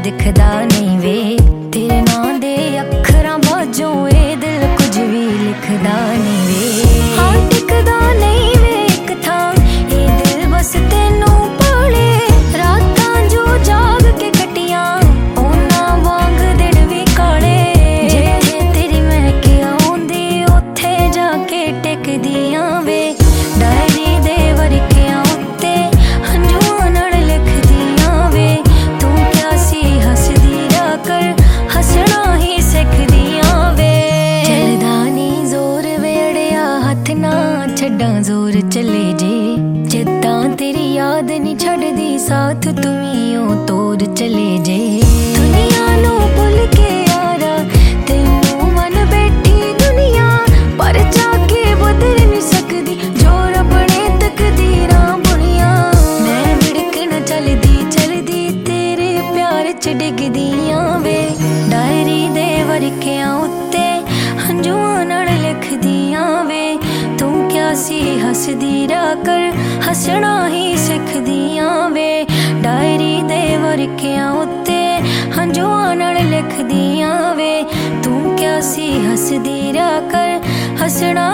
दिखदा नहीं वे तेरे नां दे अखरां बाजों ए दिल कुछ भी लिखदा नहीं वे। हाँ टिकदा नहीं वे इक थां ए दिल बस तैनू पाले रातां जो जाग के कटियां ओना वांग दिन भी काले जिथे तेरी महक आउंदी उत्थे जाके टिकदियां वे डायरी दे वरकियां उत्ते हंझूआं नाल लिखदियां वे तू क्या सी हसदी रा कर हसना ही सिखदियां वे। चलदा नी जोर वेड़िया हथ ना छड्डां जोर चले जे जिद्दां तेरी याद नी छड्डदी साथ तुमीओ तोड़ चले जे। दुनिया नू भुल के यारा तैनू मन बैठी दुनिया पर जाके बदल नहीं सकदी जो रब ने तकदीरां बुनियां। मैं विड़कण चलदी चलदी तेरे प्यार च डिगदियां वे डायरी दे वरकियां उत्ते हंझूआं नाल लिखदियां वे तू क्या सी हसदी रा कर हसना ही सिखदियां वे डायरी दे वरकियां उत्ते हंझूआं नाल लिखदियां वे तू क्या सी हसदी रा कर हसना